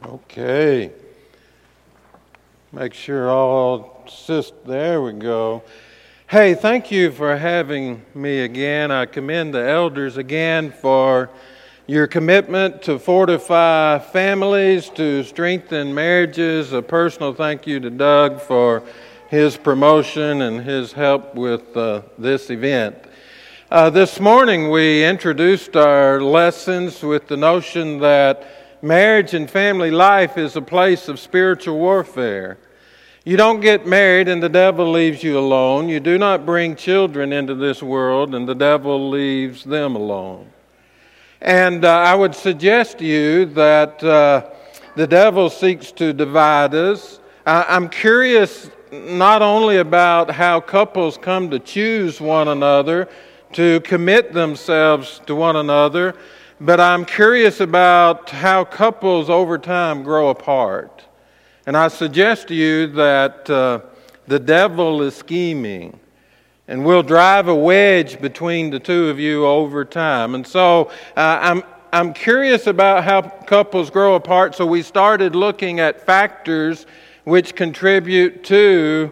Okay. Make sure all there we go. Hey, thank you for having me again. I commend the elders again for your commitment to fortify families, to strengthen marriages. A personal thank you to Doug for his promotion and his help with this event. This morning we introduced our lessons with the notion that marriage and family life is a place of spiritual warfare. You don't get married and the devil leaves you alone. You do not bring children into this world and the devil leaves them alone. And I would suggest to you that the devil seeks to divide us. I'm curious not only about how couples come to choose one another, to commit themselves to one another, but I'm curious about how couples over time grow apart. And I suggest to you that the devil is scheming and will drive a wedge between the two of you over time. And so I'm curious about how couples grow apart, so we started looking at factors which contribute to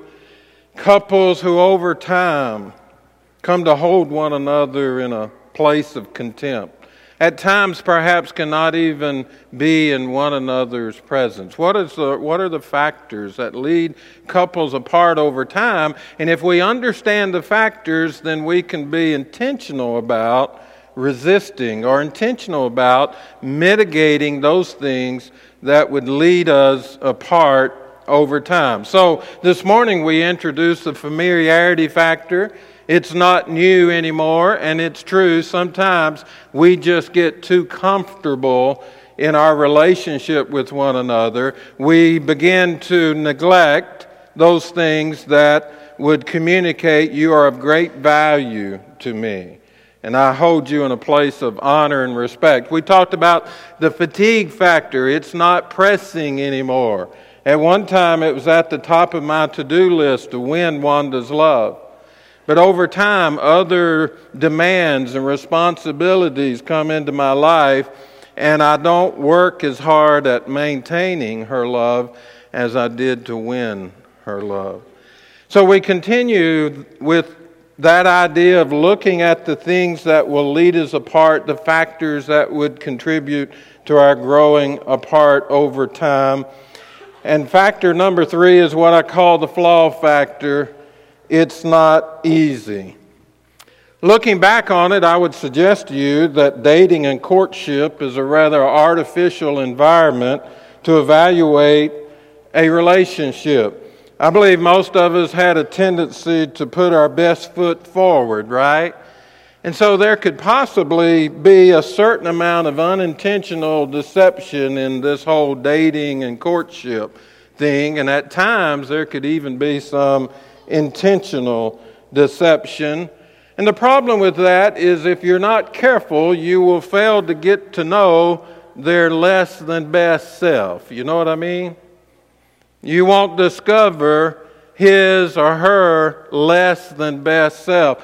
couples who over time come to hold one another in a place of contempt. At times, perhaps, cannot even be in one another's presence. What are the factors that lead couples apart over time? And if we understand the factors, then we can be intentional about resisting or intentional about mitigating those things that would lead us apart over time. So this morning we introduced the familiarity factor. It's not new anymore, and it's true. Sometimes we just get too comfortable in our relationship with one another. We begin to neglect those things that would communicate you are of great value to me, and I hold you in a place of honor and respect. We talked about the fatigue factor. It's not pressing anymore. At one time, it was at the top of my to-do list to win Wanda's love. But over time, other demands and responsibilities come into my life, and I don't work as hard at maintaining her love as I did to win her love. So we continue with that idea of looking at the things that will lead us apart, the factors that would contribute to our growing apart over time. And factor number 3 is what I call the flaw factor. It's not easy. Looking back on it, I would suggest to you that dating and courtship is a rather artificial environment to evaluate a relationship. I believe most of us had a tendency to put our best foot forward, right? And so there could possibly be a certain amount of unintentional deception in this whole dating and courtship thing, and at times there could even be some intentional deception. And the problem with that is if you're not careful, you will fail to get to know their less than best self. You know what I mean? You won't discover his or her less than best self.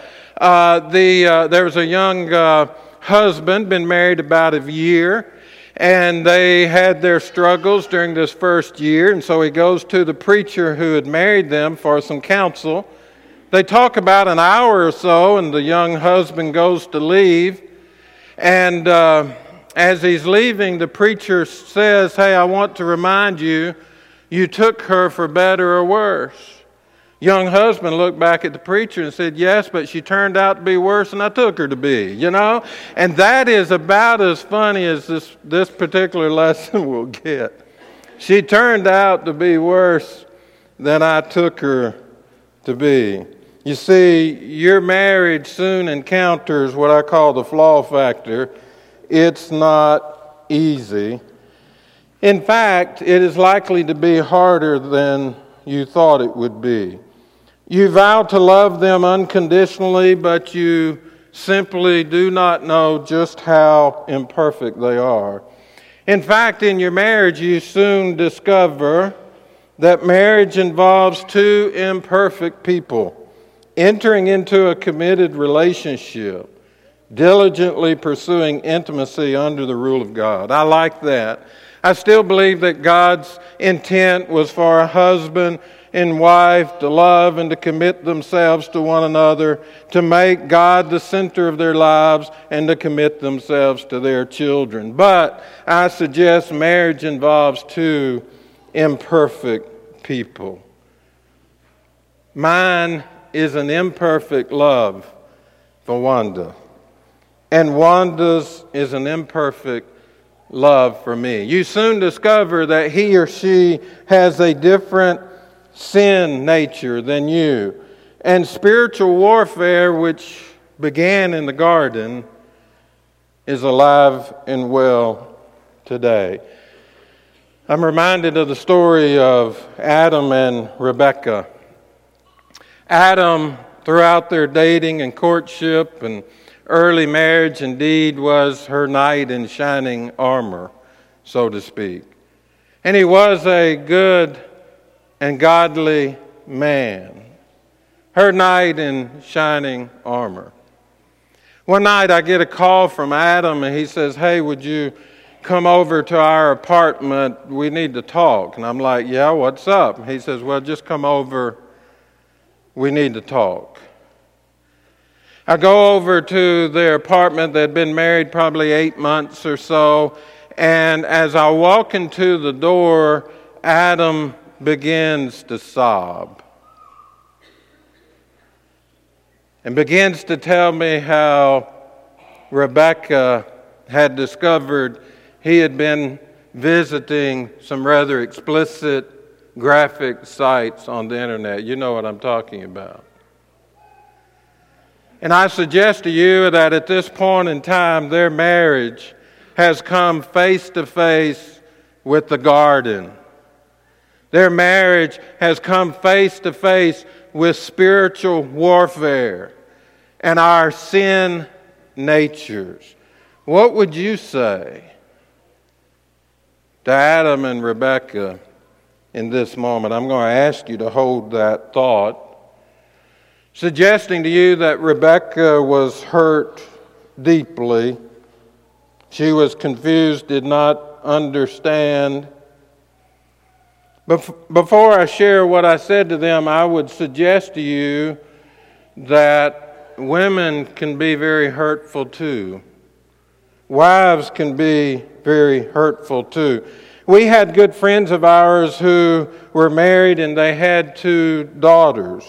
There was a young husband, been married about a year, and they had their struggles during this first year, and so he goes to the preacher who had married them for some counsel. They talk about an hour or so, and the young husband goes to leave, and as he's leaving, the preacher says, "Hey, I want to remind you, you took her for better or worse." Young husband looked back at the preacher and said, "Yes, but she turned out to be worse than I took her to be," you know? And that is about as funny as this particular lesson will get. She turned out to be worse than I took her to be. You see, your marriage soon encounters what I call the flaw factor. It's not easy. In fact, it is likely to be harder than you thought it would be. You vow to love them unconditionally, but you simply do not know just how imperfect they are. In fact, in your marriage, you soon discover that marriage involves two imperfect people entering into a committed relationship, diligently pursuing intimacy under the rule of God. I like that. I still believe that God's intent was for a husband and wife to love and to commit themselves to one another, to make God the center of their lives, and to commit themselves to their children. But I suggest marriage involves two imperfect people. Mine is an imperfect love for Wanda, and Wanda's is an imperfect love for me. You soon discover that he or she has a different sin nature than you. And spiritual warfare, which began in the garden, is alive and well today. I'm reminded of the story of Adam and Rebekah. Adam, throughout their dating and courtship and early marriage, indeed was her knight in shining armor, so to speak. And he was a good and godly man, her knight in shining armor. One night I get a call from Adam, and he says, "Hey, would you come over to our apartment? We need to talk." And I'm like, "Yeah, what's up?" And he says, "Well, just come over. We need to talk." I go over to their apartment. They'd been married probably 8 months or so. And as I walk into the door, Adam begins to sob and begins to tell me how Rebekah had discovered he had been visiting some rather explicit graphic sites on the internet. You know what I'm talking about. And I suggest to you that at this point in time, their marriage has come face to face with the garden. Their marriage has come face to face with spiritual warfare and our sin natures. What would you say to Adam and Rebekah in this moment? I'm going to ask you to hold that thought, suggesting to you that Rebekah was hurt deeply. She was confused, did not understand. Before I share what I said to them, I would suggest to you that women can be very hurtful too. Wives can be very hurtful too. We had good friends of ours who were married and they had 2 daughters.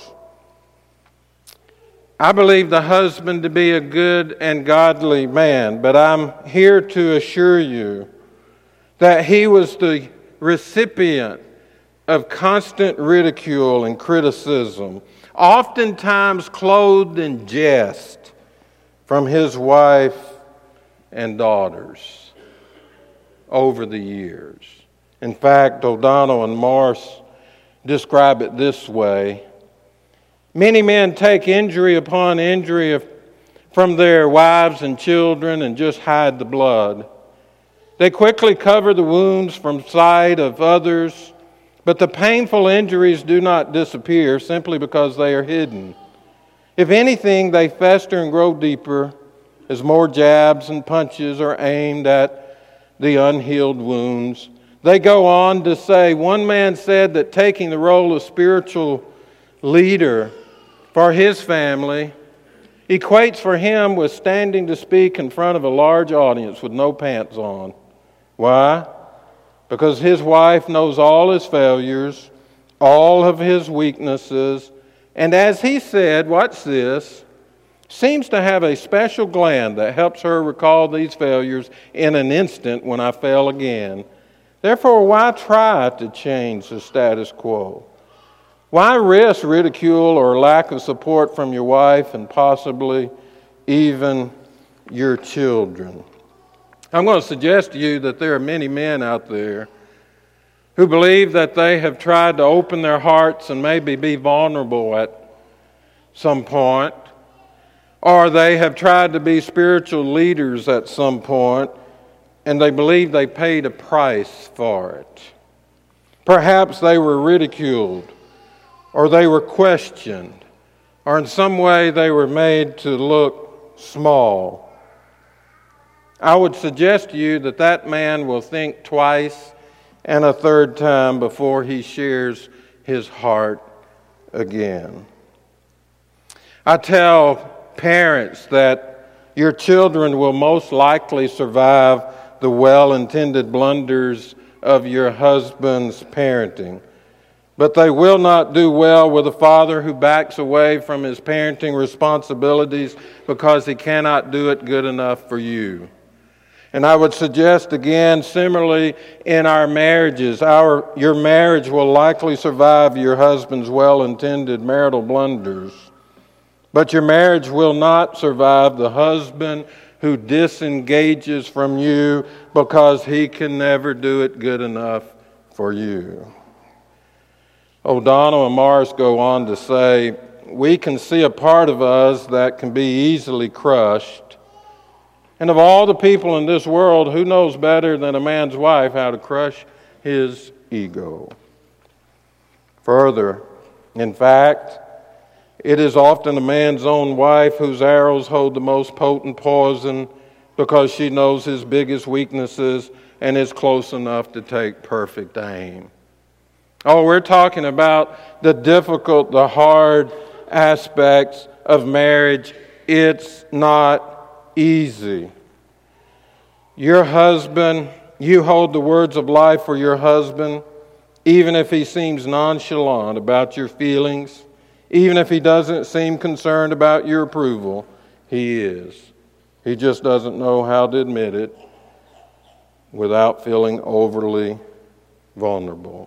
I believe the husband to be a good and godly man, but I'm here to assure you that he was the recipient of constant ridicule and criticism, oftentimes clothed in jest from his wife and daughters over the years. In fact, O'Donnell and Morse describe it this way: many men take injury upon injury from their wives and children and just hide the blood. They quickly cover the wounds from sight of others, but the painful injuries do not disappear simply because they are hidden. If anything, they fester and grow deeper as more jabs and punches are aimed at the unhealed wounds. They go on to say, one man said that taking the role of spiritual leader for his family equates for him with standing to speak in front of a large audience with no pants on. Why? Because his wife knows all his failures, all of his weaknesses, and as he said, watch this, seems to have a special gland that helps her recall these failures in an instant when I fail again. Therefore, why try to change the status quo? Why risk ridicule or lack of support from your wife and possibly even your children? I'm going to suggest to you that there are many men out there who believe that they have tried to open their hearts and maybe be vulnerable at some point, or they have tried to be spiritual leaders at some point, and they believe they paid a price for it. Perhaps they were ridiculed, or they were questioned, or in some way they were made to look small. I would suggest to you that that man will think twice and a third time before he shares his heart again. I tell parents that your children will most likely survive the well-intended blunders of your husband's parenting, but they will not do well with a father who backs away from his parenting responsibilities because he cannot do it good enough for you. And I would suggest again, similarly in our marriages, your marriage will likely survive your husband's well-intended marital blunders, but your marriage will not survive the husband who disengages from you because he can never do it good enough for you. O'Donnell and Morris go on to say, we can see a part of us that can be easily crushed. And of all the people in this world, who knows better than a man's wife how to crush his ego? Further, in fact, it is often a man's own wife whose arrows hold the most potent poison because she knows his biggest weaknesses and is close enough to take perfect aim. Oh, we're talking about the difficult, the hard aspects of marriage. It's not easy. Your husband, you hold the words of life for your husband, even if he seems nonchalant about your feelings, even if he doesn't seem concerned about your approval, he is. He just doesn't know how to admit it without feeling overly vulnerable.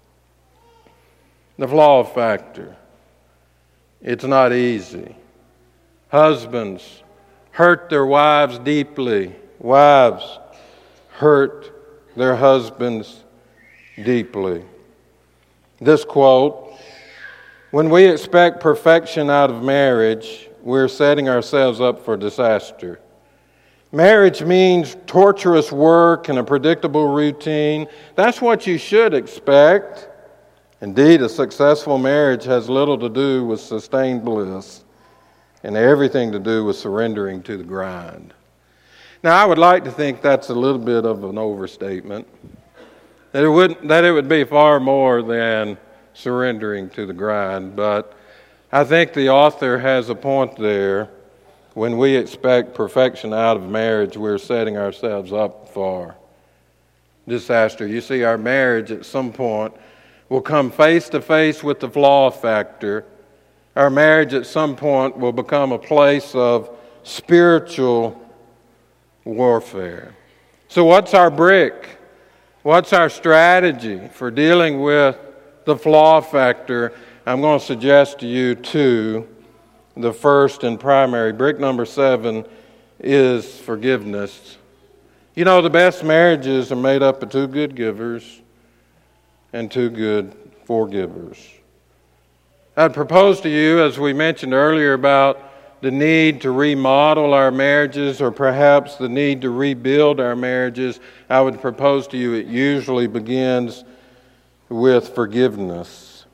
The flaw factor. It's not easy. Husbands hurt their wives deeply. Wives hurt their husbands deeply. This quote, when we expect perfection out of marriage, we're setting ourselves up for disaster. Marriage means torturous work and a predictable routine. That's what you should expect. Indeed, a successful marriage has little to do with sustained bliss and everything to do with surrendering to the grind. Now, I would like to think that's a little bit of an overstatement, that it would be far more than surrendering to the grind, but I think the author has a point there. When we expect perfection out of marriage, we're setting ourselves up for disaster. You see, our marriage at some point will come face to face with the flaw factor. Our marriage at some point will become a place of spiritual warfare. So what's our brick? What's our strategy for dealing with the flaw factor? I'm going to suggest to you two. The first and primary, brick number 7, is forgiveness. You know, the best marriages are made up of 2 good givers and 2 good forgivers. I'd propose to you, as we mentioned earlier, about the need to remodel our marriages or perhaps the need to rebuild our marriages. I would propose to you it usually begins with forgiveness.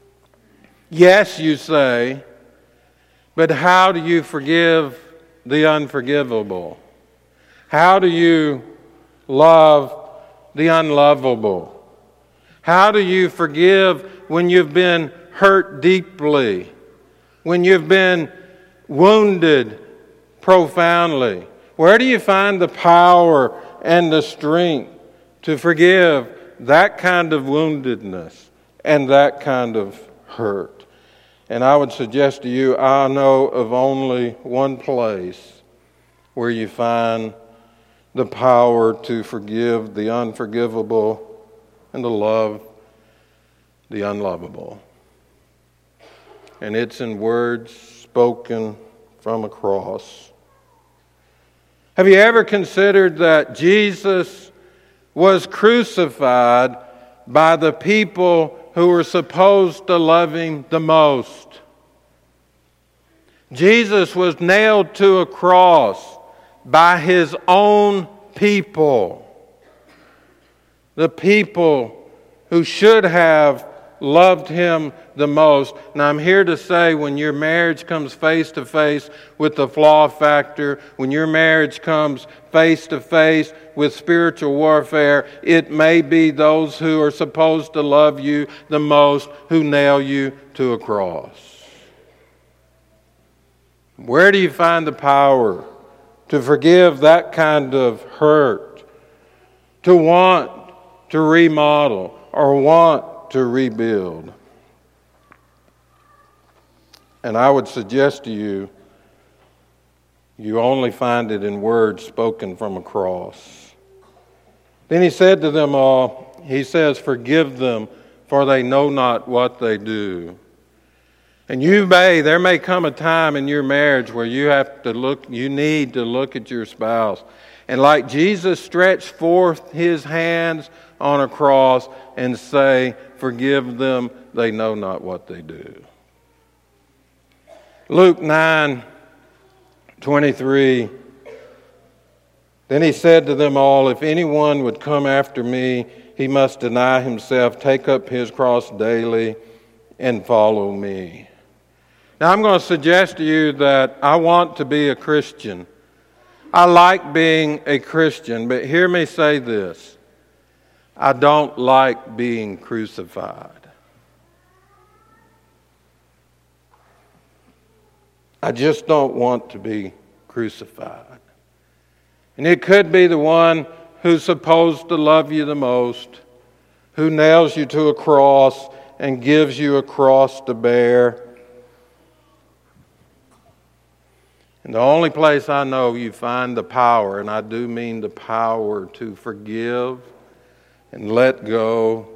Yes, you say, but how do you forgive the unforgivable? How do you love the unlovable? How do you forgive when you've been hurt deeply, when you've been wounded profoundly? Where do you find the power and the strength to forgive that kind of woundedness and that kind of hurt? And I would suggest to you, I know of only one place where you find the power to forgive the unforgivable and to love the unlovable. And it's in words spoken from a cross. Have you ever considered that Jesus was crucified by the people who were supposed to love him the most? Jesus was nailed to a cross by his own people. The people who should have loved him the most. Now, I'm here to say when your marriage comes face to face with the flaw factor, when your marriage comes face to face with spiritual warfare, it may be those who are supposed to love you the most who nail you to a cross. Where do you find the power to forgive that kind of hurt, to want to remodel or want to rebuild? And I would suggest to you, you only find it in words spoken from a cross. Then he said to them all, he says, "Forgive them, for they know not what they do." And there may come a time in your marriage where you need to look at your spouse. And like Jesus stretched forth his hands on a cross and say, "Forgive them, they know not what they do." Luke 9:23. Then he said to them all, "If anyone would come after me, he must deny himself, take up his cross daily, and follow me." Now I'm going to suggest to you that I want to be a Christian. I like being a Christian, but hear me say this. I don't like being crucified. I just don't want to be crucified. And it could be the one who's supposed to love you the most, who nails you to a cross and gives you a cross to bear. And the only place I know you find the power, and I do mean the power to forgive and let go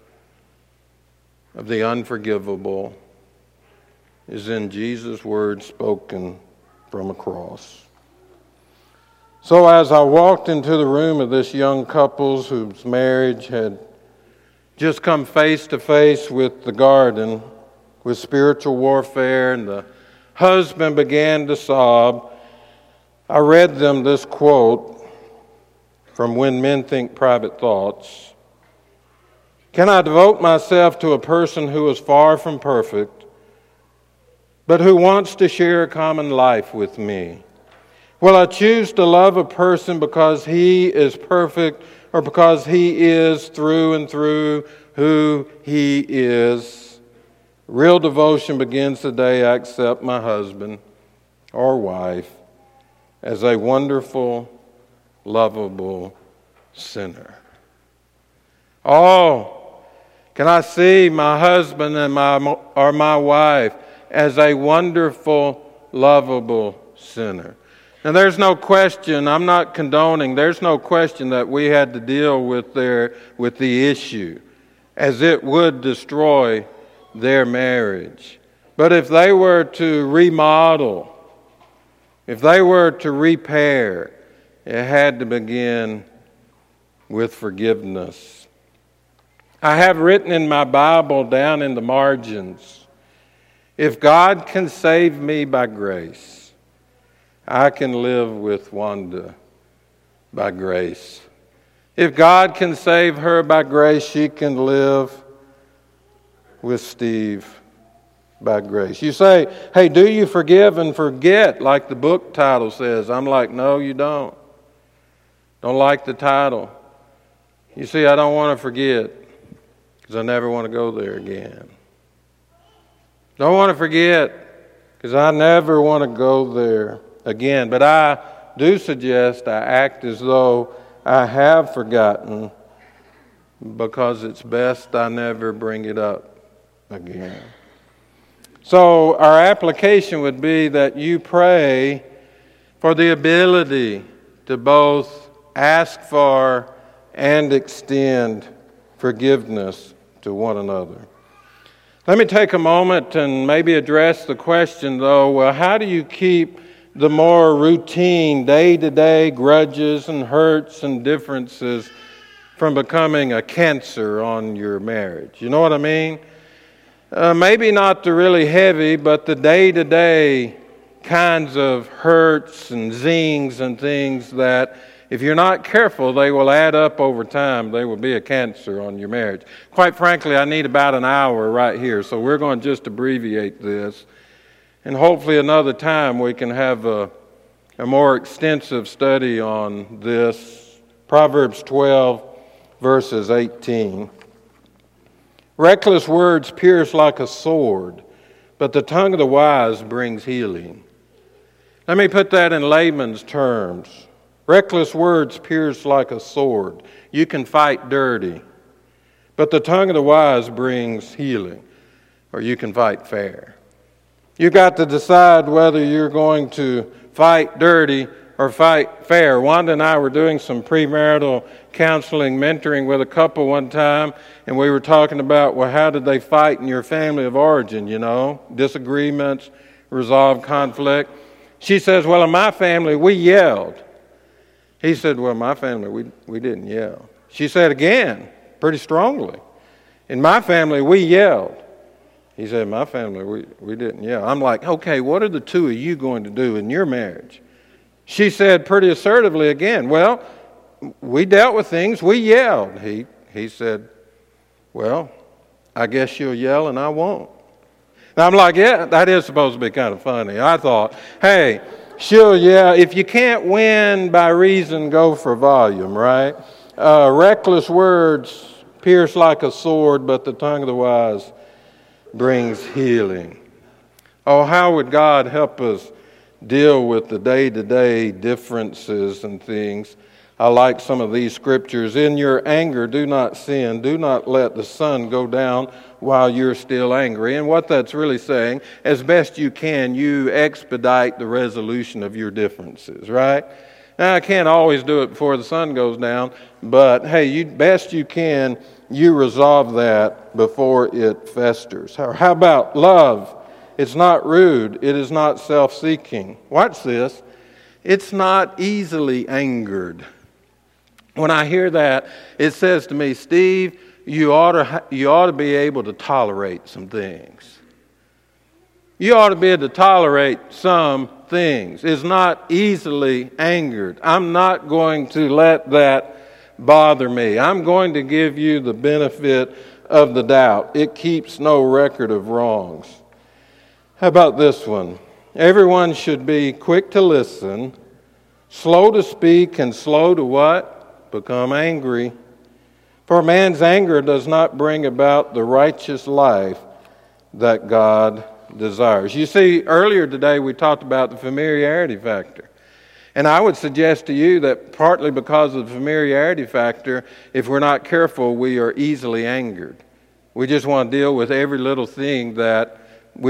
of the unforgivable, is in Jesus' words spoken from a cross. So as I walked into the room of this young couple whose marriage had just come face to face with the garden, with spiritual warfare, and the husband began to sob, I read them this quote from When Men Think Private Thoughts. "Can I devote myself to a person who is far from perfect, but who wants to share a common life with me? Will I choose to love a person because he is perfect or because he is through and through who he is? Real devotion begins the day I accept my husband or wife as a wonderful, lovable sinner." Oh, can I see my husband and my wife as a wonderful, lovable sinner? Now, there's no question, I'm not condoning, there's no question that we had to deal with the issue, as it would destroy their marriage. But if they were to remodel, if they were to repair, it had to begin with forgiveness. I have written in my Bible down in the margins, if God can save me by grace, I can live with Wanda by grace. If God can save her by grace, she can live with Steve by grace. You say, "Hey, do you forgive and forget like the book title says?" I'm like, no, you don't. Don't like the title. You see, I don't want to forget because I never want to go there again. Don't want to forget because I never want to go there again. But I do suggest I act as though I have forgotten because it's best I never bring it up again. So our application would be that you pray for the ability to both ask for and extend forgiveness to one another. Let me take a moment and maybe address the question, though, well, how do you keep the more routine, day-to-day grudges and hurts and differences from becoming a cancer on your marriage? You know what I mean? Maybe not the really heavy, but the day-to-day kinds of hurts and zings and things that if you're not careful, they will add up over time. They will be a cancer on your marriage. Quite frankly, I need about an hour right here, so we're going to just abbreviate this. And hopefully another time we can have a more extensive study on this. Proverbs 12, verses 18. Reckless words pierce like a sword, but the tongue of the wise brings healing. Let me put that in layman's terms. Reckless words pierce like a sword. You can fight dirty, but the tongue of the wise brings healing, or you can fight fair. You've got to decide whether you're going to fight dirty or fight fair. Wanda and I were doing some premarital counseling, mentoring with a couple one time, and we were talking about, well, how did they fight in your family of origin, disagreements, resolve conflict. She says, well, in my family, we yelled. He said, well, in my family, we didn't yell. She said again, pretty strongly, in my family, we yelled. He said, in my family, we didn't yell. I'm like, okay, what are the two of you going to do in your marriage? She said pretty assertively again, well, we dealt with things, we yelled. He said, well, I guess you'll yell and I won't. And I'm like, yeah, that is supposed to be kind of funny. I thought, hey, she'll yell. If you can't win by reason, go for volume, right? Reckless words pierce like a sword, but the tongue of the wise brings healing. Oh, how would God help us deal with the day-to-day differences and things? I like some of these scriptures. In your anger, do not sin. Do not let the sun go down while you're still angry. And what that's really saying, as best you can, you expedite the resolution of your differences, right? Now, I can't always do it before the sun goes down, but hey, best you can, you resolve that before it festers. How about love? It's not rude. It is not self-seeking. Watch this. It's not easily angered. When I hear that, it says to me, Steve, you ought to be able to tolerate some things. You ought to be able to tolerate some things. It's not easily angered. I'm not going to let that bother me. I'm going to give you the benefit of the doubt. It keeps no record of wrongs. How about this one? Everyone should be quick to listen, slow to speak, and slow to what? Become angry. For a man's anger does not bring about the righteous life that God desires. You see, earlier today we talked about the familiarity factor. And I would suggest to you that partly because of the familiarity factor, if we're not careful, we are easily angered. We just want to deal with every little thing that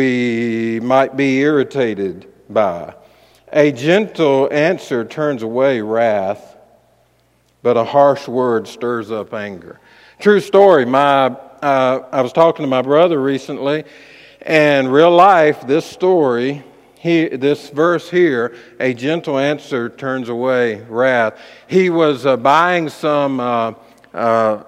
we might be irritated by. A gentle answer turns away wrath, but a harsh word stirs up anger. True story. I was talking to my brother recently, and real life, this story, this verse here, a gentle answer turns away wrath. He was buying some wrought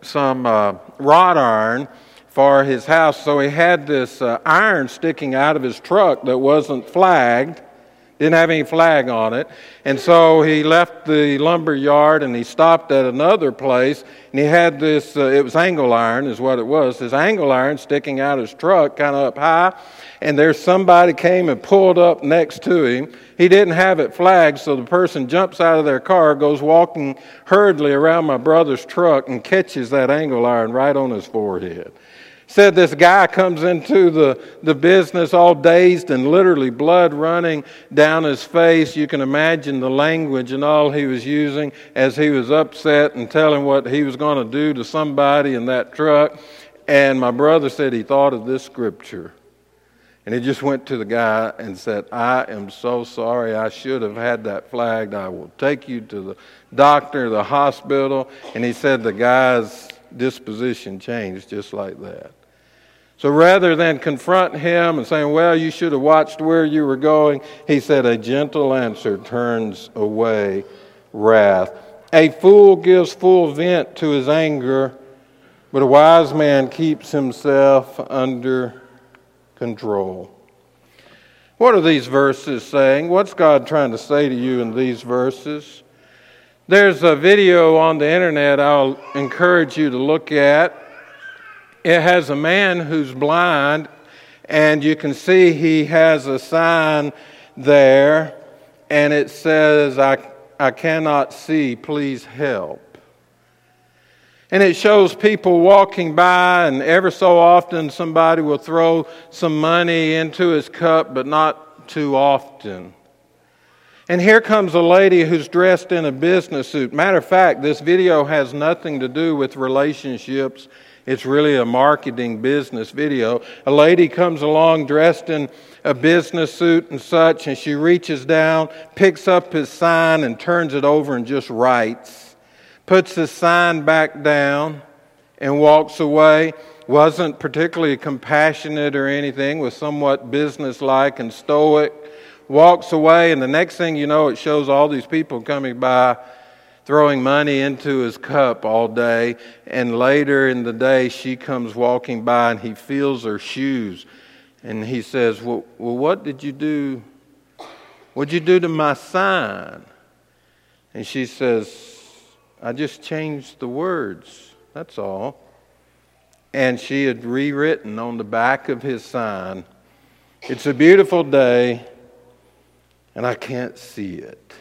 iron for his house, so he had this iron sticking out of his truck that wasn't flagged. Didn't have any flag on it. And so he left the lumber yard and he stopped at another place, and he had this, it was angle iron is what it was, this angle iron sticking out his truck kind of up high, and there's somebody came and pulled up next to him. He didn't have it flagged, so the person jumps out of their car, goes walking hurriedly around my brother's truck and catches that angle iron right on his forehead. Said this guy comes into the business all dazed and literally blood running down his face. You can imagine the language and all he was using as he was upset and telling what he was going to do to somebody in that truck. And my brother said he thought of this scripture. And he just went to the guy and said, I am so sorry. I should have had that flagged. I will take you to the doctor, the hospital. And he said the guy's disposition changed just like that. So rather than confront him and saying, well, you should have watched where you were going, he said, a gentle answer turns away wrath. A fool gives full vent to his anger, but a wise man keeps himself under control. What are these verses saying? What's God trying to say to you in these verses? There's a video on the internet I'll encourage you to look at. It has a man who's blind, and you can see he has a sign there, and it says, I cannot see, please help. And it shows people walking by, and ever so often somebody will throw some money into his cup, but not too often. And here comes a lady who's dressed in a business suit. Matter of fact, this video has nothing to do with relationships. It's really a marketing business video. A lady comes along dressed in a business suit and such, and she reaches down, picks up his sign, and turns it over and just writes. Puts his sign back down and walks away. Wasn't particularly compassionate or anything, was somewhat businesslike and stoic. Walks away, and the next thing you know, it shows all these people coming by, throwing money into his cup all day. And later in the day, she comes walking by, and he feels her shoes. And he says, well, what did you do? What'd you do to my sign? And she says, I just changed the words, that's all. And she had rewritten on the back of his sign, it's a beautiful day, and I can't see it.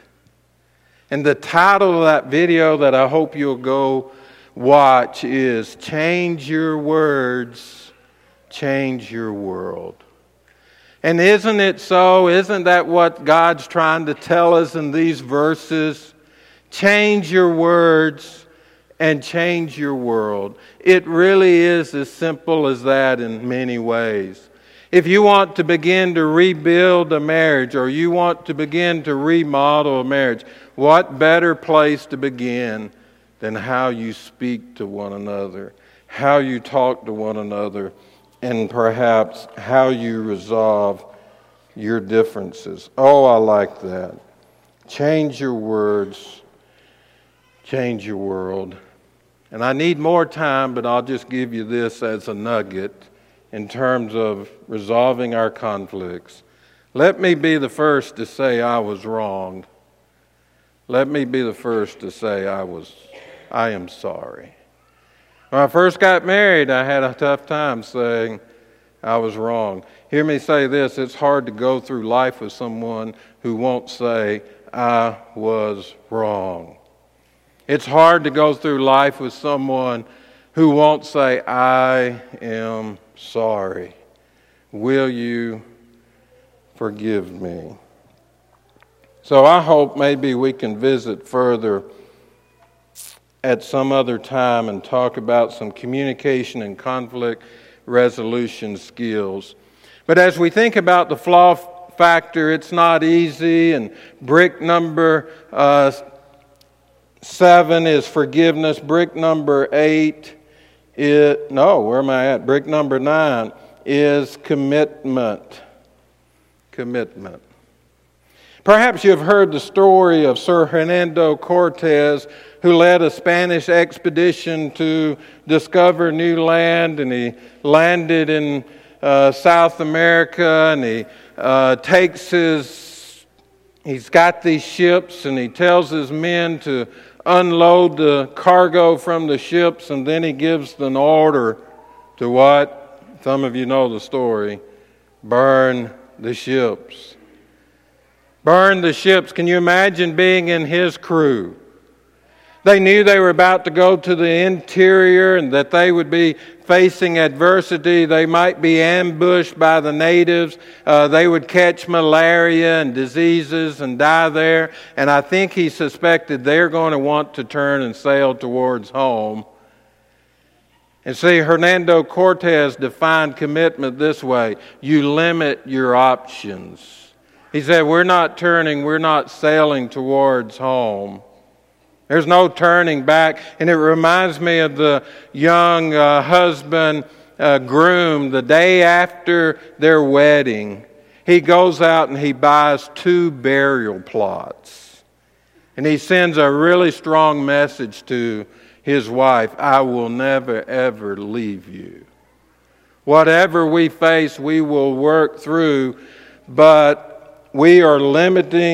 And the title of that video that I hope you'll go watch is Change Your Words, Change Your World. And isn't it so? Isn't that what God's trying to tell us in these verses? Change your words and change your world. It really is as simple as that in many ways. If you want to begin to rebuild a marriage, or you want to begin to remodel a marriage, what better place to begin than how you speak to one another, how you talk to one another, and perhaps how you resolve your differences. Oh, I like that. Change your words, change your world. And I need more time, but I'll just give you this as a nugget in terms of resolving our conflicts. Let me be the first to say I was wrong. Let me be the first to say I am sorry. When I first got married, I had a tough time saying I was wrong. Hear me say this, it's hard to go through life with someone who won't say, I was wrong. It's hard to go through life with someone who won't say, I am sorry. Will you forgive me? So I hope maybe we can visit further at some other time and talk about some communication and conflict resolution skills. But as we think about the flaw factor, it's not easy. And brick number 7 is forgiveness. Brick number 8 Brick number 9 is commitment. Commitment. Perhaps you've heard the story of Sir Hernando Cortez, who led a Spanish expedition to discover new land, and he landed in South America, and he's got these ships, and he tells his men to unload the cargo from the ships, and then he gives an order to what? Some of you know the story. Burn the ships. Burn the ships. Can you imagine being in his crew? They knew they were about to go to the interior and that they would be facing adversity. They might be ambushed by the natives. They would catch malaria and diseases and die there. And I think he suspected they're going to want to turn and sail towards home. And see, Hernando Cortez defined commitment this way. You limit your options. He said, we're not sailing towards home. There's no turning back. And it reminds me of the young husband, groom, the day after their wedding. He goes out and he buys 2 burial plots. And he sends a really strong message to his wife, I will never, ever leave you. Whatever we face, we will work through, but we are limiting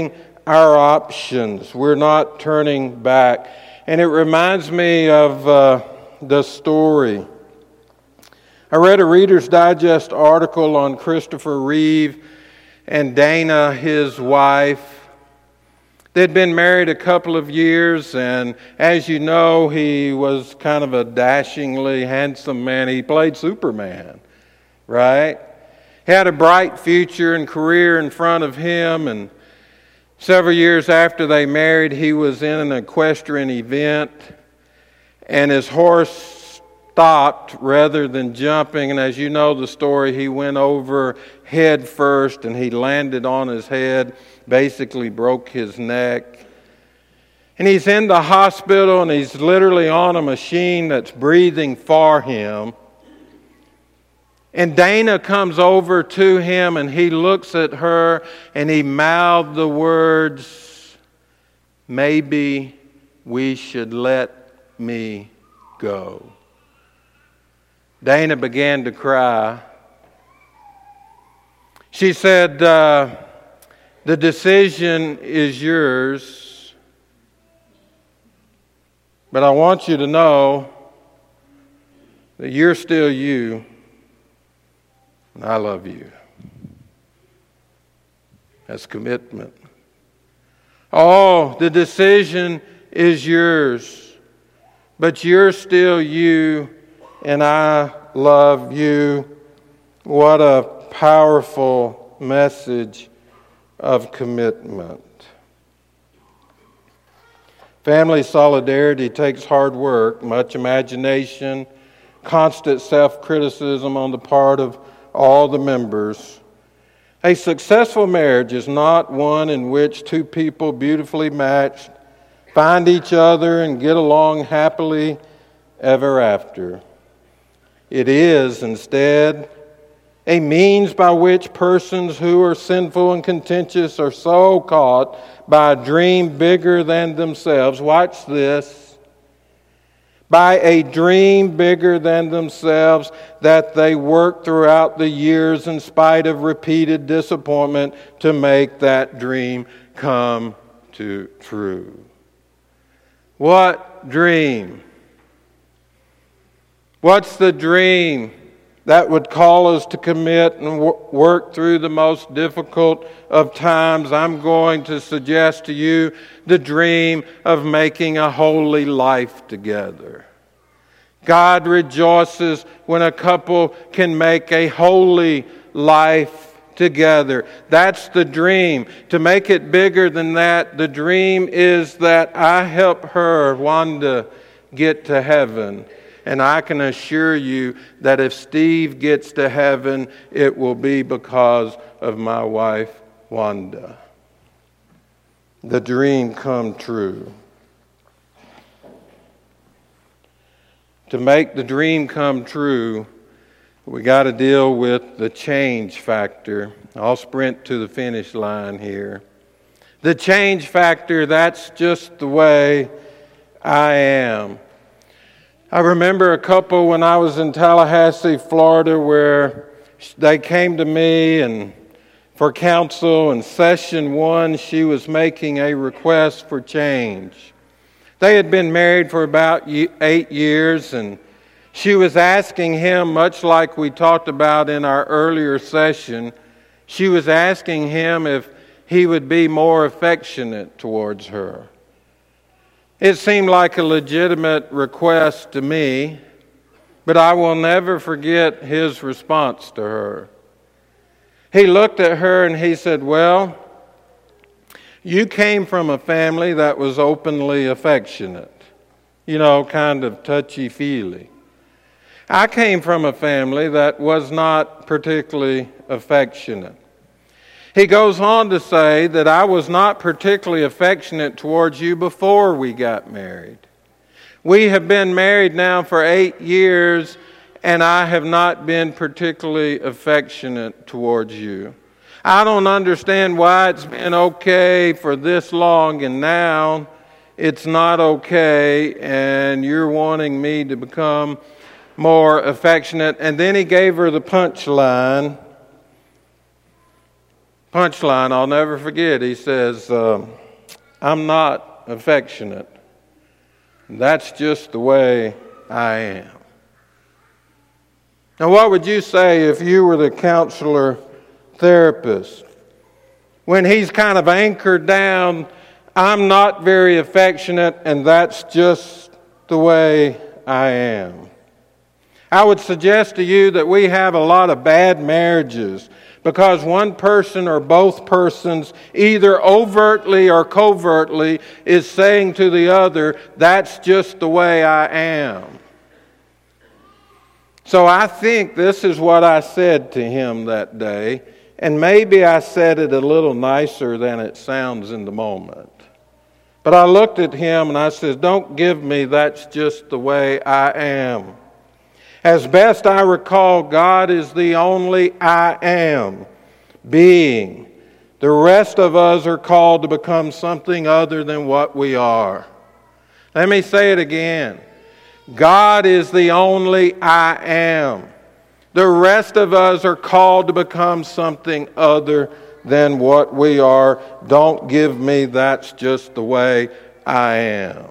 our options. We're not turning back. And it reminds me of the story. I read a Reader's Digest article on Christopher Reeve and Dana, his wife. They'd been married a couple of years, and as you know, he was kind of a dashingly handsome man. He played Superman, right? He had a bright future and career in front of him, and several years after they married, he was in an equestrian event, and his horse stopped rather than jumping, and as you know the story, he went over head first, and he landed on his head, basically broke his neck. And he's in the hospital, and he's literally on a machine that's breathing for him. And Dana comes over to him, and he looks at her, and he mouthed the words, "Maybe we should let me go." Dana began to cry. She said, "The decision is yours, but I want you to know that you're still you, and I love you." That's commitment. Oh, the decision is yours, but you're still you, and I love you. What a powerful message of commitment. Family solidarity takes hard work, much imagination, constant self-criticism on the part of all the members. A successful marriage is not one in which two people beautifully matched find each other and get along happily ever after. It is, instead, a means by which persons who are sinful and contentious are so caught by a dream bigger than themselves. Watch this. By a dream bigger than themselves that they work throughout the years in spite of repeated disappointment to make that dream come true. What dream? What's the dream that would call us to commit and work through the most difficult of times? I'm going to suggest to you the dream of making a holy life together. God rejoices when a couple can make a holy life together. That's the dream. To make it bigger than that, the dream is that I help her, Wanda, get to heaven. And I can assure you that if Steve gets to heaven, it will be because of my wife, Wanda. The dream come true. To make the dream come true, we got to deal with the change factor. I'll sprint to the finish line here. The change factor, that's just the way I am. I remember a couple when I was in Tallahassee, Florida, where they came to me and for counsel. In session 1, she was making a request for change. They had been married for about 8 years, and she was asking him, much like we talked about in our earlier session, she was asking him if he would be more affectionate towards her. It seemed like a legitimate request to me, but I will never forget his response to her. He looked at her and he said, "Well, you came from a family that was openly affectionate, kind of touchy-feely. I came from a family that was not particularly affectionate." He goes on to say that I was not particularly affectionate towards you before we got married. We have been married now for 8 years, and I have not been particularly affectionate towards you. I don't understand why it's been okay for this long, and now it's not okay, and you're wanting me to become more affectionate. And then he gave her the punchline. punchline I'll never forget. He says, I'm not affectionate. That's just the way I am. Now, what would you say if you were the counselor therapist? When he's kind of anchored down, I'm not very affectionate, and that's just the way I am. I would suggest to you that we have a lot of bad marriages because one person or both persons, either overtly or covertly, is saying to the other, that's just the way I am. So I think this is what I said to him that day, and maybe I said it a little nicer than it sounds in the moment. But I looked at him and I said, don't give me that's just the way I am. As best I recall, God is the only I am being. The rest of us are called to become something other than what we are. Let me say it again. God is the only I am. The rest of us are called to become something other than what we are. Don't give me that's just the way I am.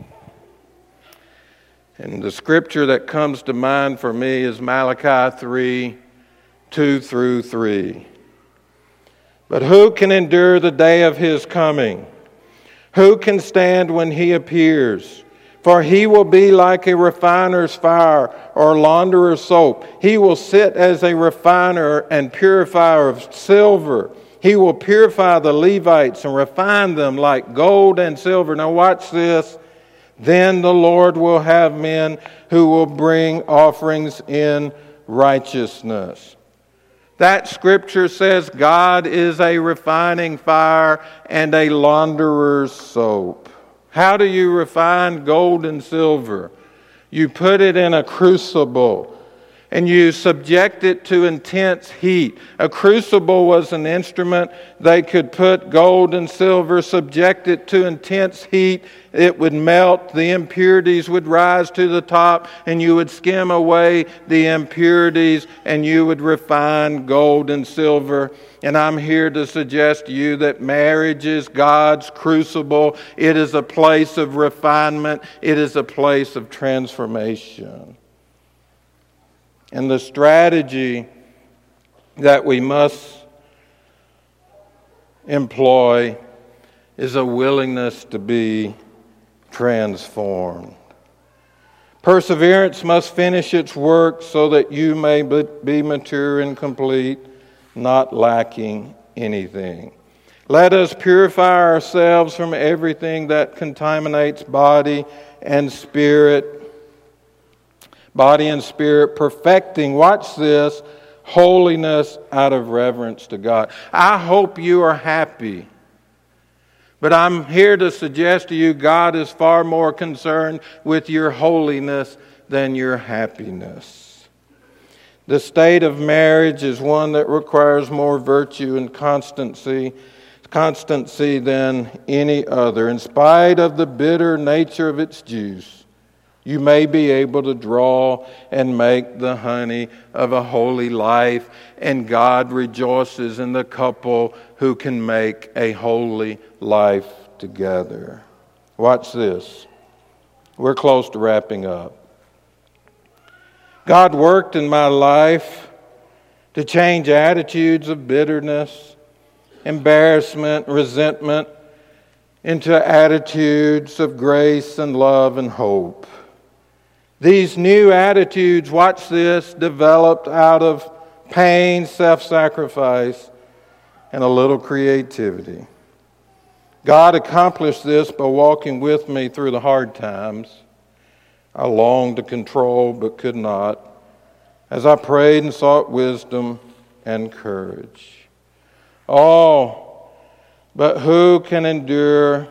And the scripture that comes to mind for me is Malachi 3, 2 through 3. But who can endure the day of his coming? Who can stand when he appears? For he will be like a refiner's fire or launderer's soap. He will sit as a refiner and purifier of silver. He will purify the Levites and refine them like gold and silver. Now watch this. Then the Lord will have men who will bring offerings in righteousness. That scripture says God is a refining fire and a launderer's soap. How do you refine gold and silver? You put it in a crucible and you subject it to intense heat. A crucible was an instrument. They could put gold and silver, subject it to intense heat. It would melt. The impurities would rise to the top, and you would skim away the impurities, and you would refine gold and silver. And I'm here to suggest to you that marriage is God's crucible. It is a place of refinement. It is a place of transformation. And the strategy that we must employ is a willingness to be transformed. Perseverance must finish its work so that you may be mature and complete, not lacking anything. Let us purify ourselves from everything that contaminates body and spirit, perfecting, watch this, holiness out of reverence to God. I hope you are happy. But I'm here to suggest to you God is far more concerned with your holiness than your happiness. The state of marriage is one that requires more virtue and constancy than any other. In spite of the bitter nature of its juice, you may be able to draw and make the honey of a holy life, and God rejoices in the couple who can make a holy life together. Watch this. We're close to wrapping up. God worked in my life to change attitudes of bitterness, embarrassment, resentment into attitudes of grace and love and hope. These new attitudes, watch this, developed out of pain, self-sacrifice, and a little creativity. God accomplished this by walking with me through the hard times. I longed to control but could not, as I prayed and sought wisdom and courage. Oh, but who can endure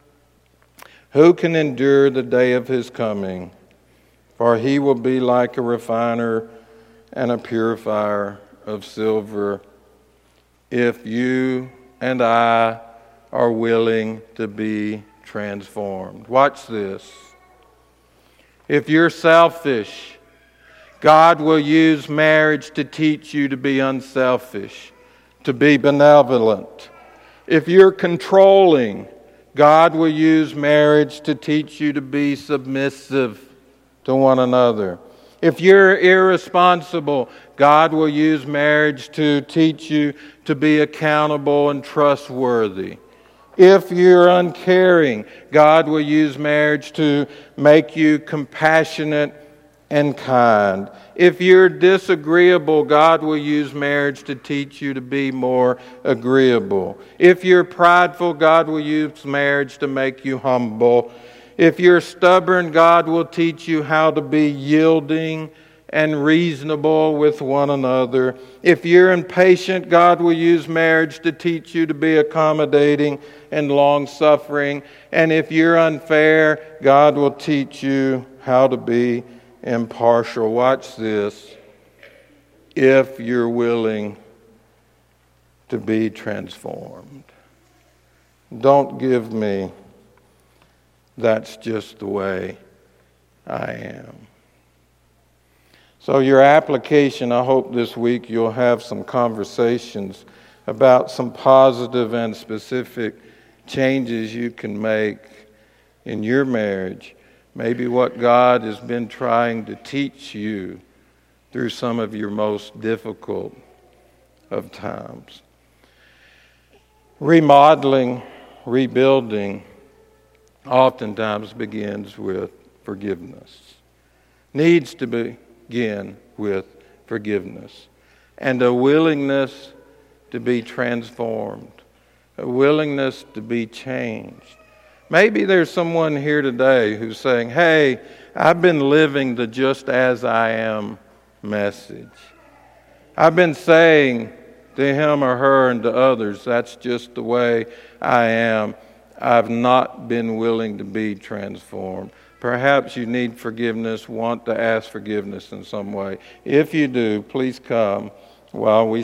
the day of his coming? For he will be like a refiner and a purifier of silver, if you and I are willing to be transformed. Watch this. If you're selfish, God will use marriage to teach you to be unselfish. to be benevolent. If you're controlling, God will use marriage to teach you to be submissive to one another. If you're irresponsible, God will use marriage to teach you to be accountable and trustworthy. If you're uncaring, God will use marriage to make you compassionate and kind. If you're disagreeable, God will use marriage to teach you to be more agreeable. If you're prideful, God will use marriage to make you humble. If you're stubborn, God will teach you how to be yielding and reasonable with one another. If you're impatient, God will use marriage to teach you to be accommodating and long-suffering. And if you're unfair, God will teach you how to be impartial. Watch this. If you're willing to be transformed. Don't give me, that's just the way I am. So your application, I hope this week you'll have some conversations about some positive and specific changes you can make in your marriage. Maybe what God has been trying to teach you through some of your most difficult of times. Remodeling, rebuilding, oftentimes begins with forgiveness. Needs to begin with forgiveness. And a willingness to be transformed. A willingness to be changed. Maybe there's someone here today who's saying, hey, I've been living the just as I am message. I've been saying to him or her and to others, that's just the way I am. I've not been willing to be transformed. Perhaps you need forgiveness, want to ask forgiveness in some way. If you do, please come while we